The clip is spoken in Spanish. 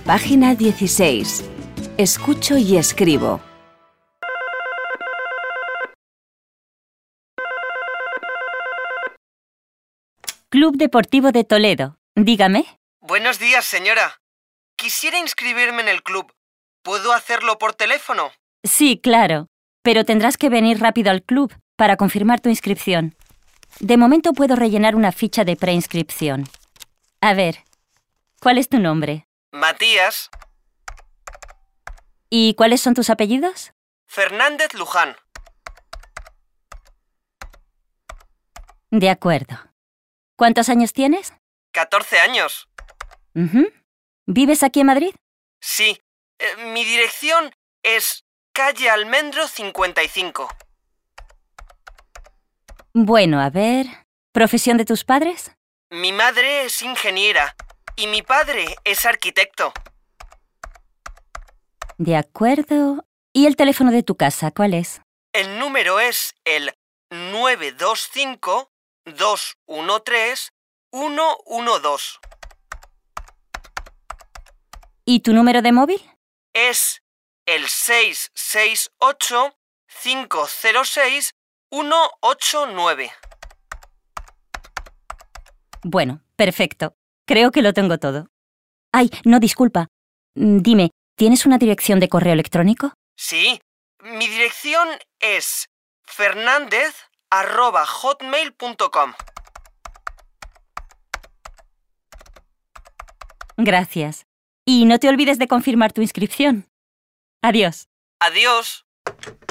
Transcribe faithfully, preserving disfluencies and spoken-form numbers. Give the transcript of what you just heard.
Página dieciséis. Escucho y escribo. Club Deportivo de Toledo. Dígame. Buenos días, señora. Quisiera inscribirme en el club. ¿Puedo hacerlo por teléfono? Sí, claro. Pero tendrás que venir rápido al club para confirmar tu inscripción. De momento puedo rellenar una ficha de preinscripción. A ver, ¿cuál es tu nombre? Matías. ¿Y cuáles son tus apellidos? Fernández Luján. De acuerdo. ¿Cuántos años tienes? catorce años. Uh-huh. ¿Vives aquí en Madrid? Sí. Eh, mi dirección es calle Almendro cincuenta y cinco. Bueno, a ver... ¿Profesión de tus padres? Mi madre es ingeniera y mi padre es arquitecto. De acuerdo. ¿Y el teléfono de tu casa, cuál es? El número es el nueve dos cinco, dos uno tres, uno uno dos. ¿Y tu número de móvil? Es el seis seis ocho, cinco cero seis, uno ocho nueve. Bueno, perfecto. Creo que lo tengo todo. Ay, no, disculpa. Dime, ¿tienes una dirección de correo electrónico? Sí. Mi dirección es fernandez arroba hotmail punto com. Gracias. Y no te olvides de confirmar tu inscripción. Adiós. Adiós.